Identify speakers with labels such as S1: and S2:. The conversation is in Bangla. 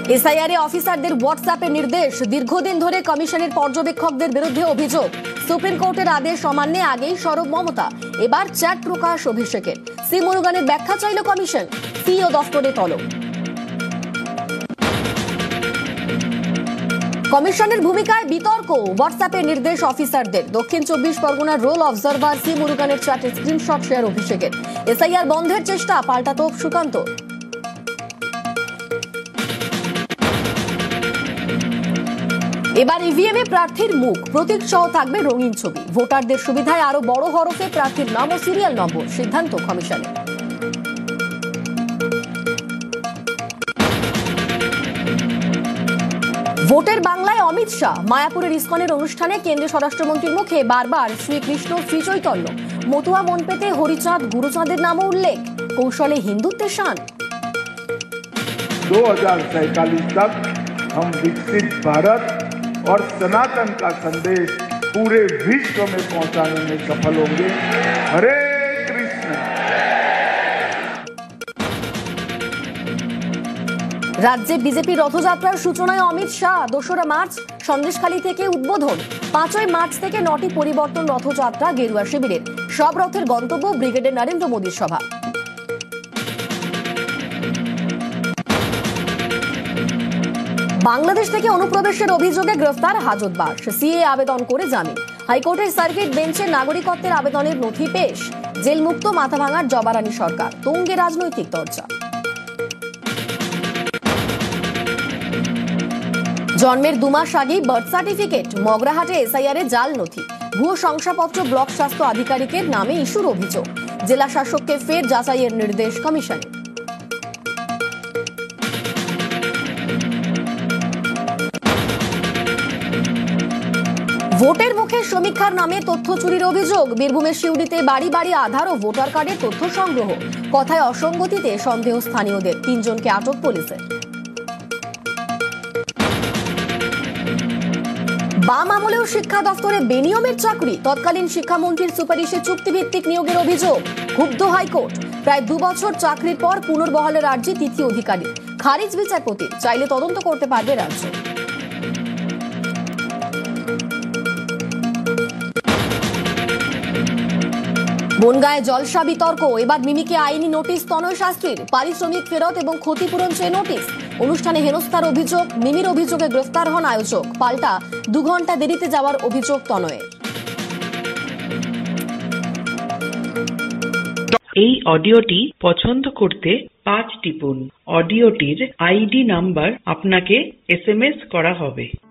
S1: এসআইআর অফিসারদের হোয়াটসঅ্যাপে নির্দেশ, দীর্ঘদিন ধরে কমিশনের পর্যবেক্ষকদের বিরুদ্ধে অভিযোগ। সুপ্রিম কোর্টের আদেশ অমান্যে আগেই সরব মমতা, এবার চ্যাট প্রকাশ অভিষেকের। সি মুরুগানের ব্যাখ্যা চাইল কমিশন, সিইও দফতরে তলব। কমিশনের ভূমিকায় বিতর্ক, হোয়াটসঅ্যাপের নির্দেশ অফিসারদের। দক্ষিণ 24 পরগনার রোল অবজারভার সি মুরুগানের চ্যাটের স্ক্রিনশট শেয়ার অভিষেকের। এসআইআর বন্ধের চেষ্টা, পাল্টা তোপ সুকান্ত। এবার ইভিএম এ প্রার্থীর মুখ, প্রতীক সহ থাকবে রঙিন ছবি। ভোটারদের সুবিধায় আরো বড় হরফে প্রার্থীর নাম ও সিরিয়াল নম্বর, সিদ্ধান্ত কমিশনের। ভোটের বাংলায় অমিত শাহ, মায়াপুরের ইসকনের অনুষ্ঠানে কেন্দ্রীয় স্বরাষ্ট্রমন্ত্রীর মুখে বারবার শ্রীকৃষ্ণ শ্রীচৈতন্য। মতুয়া মন পেতে হরিচাঁদ গুরুচাঁদের নামও উল্লেখ, কৌশলে হিন্দুত্বের শান।
S2: 2047 तक हम विकसित भारत और सनातन का संदेश पूरे विश्व में पहुंचाने में सफल होंगे। हरे कृष्ण।
S1: রাজ্যে বিজেপি রথযাত্রার সূচনায় অমিত শাহ। 2রা মার্চ সন্দেশখালী থেকে উদ্বোধন। 5ই মার্চ থেকে 9টি পরিবর্তন রথযাত্রা গেরুয়া শিবিরের। সব রথের গন্তব্য ব্রিগেডের নরেন্দ্র মোদীর সভা। বাংলাদেশ থেকে অনুপ্রবেশের অভিযোগে গ্রেফতার হাজতবাস, সিএ আবেদন করে জামিন। হাইকোর্টের সার্কিট বেঞ্চে নাগরিকত্বের আবেদনের নথি পেশ। জেলমুক্ত মাথাভাঙার জবারানী সরকার, তুঙ্গে রাজনৈতিক চর্চা। জন্মের 2 মাস আগেই বার্থ সার্টিফিকেট, মগরাহাটে এসআইআর এ জাল নথি। ভুয়ো শংসাপত্র ব্লক স্বাস্থ্য আধিকারিকের নামে ইস্যুর অভিযোগ। জেলা শাসককে ফের যাচাইয়ের নির্দেশ কমিশনের। ভোটের মুখে সমীক্ষার নামে তথ্য চুরির অভিযোগ। বীরভূমের সিউড়িতে বাড়ি বাড়ি আধার ও ভোটার কার্ডের তথ্য সংগ্রহ। কথায় অসঙ্গতিতে সন্দেহ স্থানীয়দের, 3 জনকে আটক পুলিশের। বাম আমলেও শিক্ষা দফতরে বেনিয়মের চাকরি। তৎকালীন শিক্ষামন্ত্রীর সুপারিশে চুক্তিভিত্তিক নিয়োগের অভিযোগ। ক্ষুব্ধ হাইকোর্ট, প্রায় 2 বছর চাকরির পর পুনর্বহালের আর্জি তিথি অধিকারী। খারিজ বিচারপতি, চাইলে তদন্ত করতে পারবে রাজ্য। বনগাঁয়ে জলসা বিতর্ক, এবার মিমিকে আইনি নোটিশ তনয় শাস্ত্রীর। পারিশ্রমিক ফেরত এবং ক্ষতিপূরণ চেয়ে নোটিশ। অনুষ্ঠানে হেনস্থার অভিযোগ, মিমির অভিযোগে গ্রেফতার হন আয়োজক। পাল্টা 2 ঘন্টা দেরিতে যাওয়ার অভিযোগ তনয়ের।
S3: এই অডিওটি পছন্দ করতে 5 টিপুন। অডিওটির আইডি নাম্বার আপনাকে SMS করা হবে।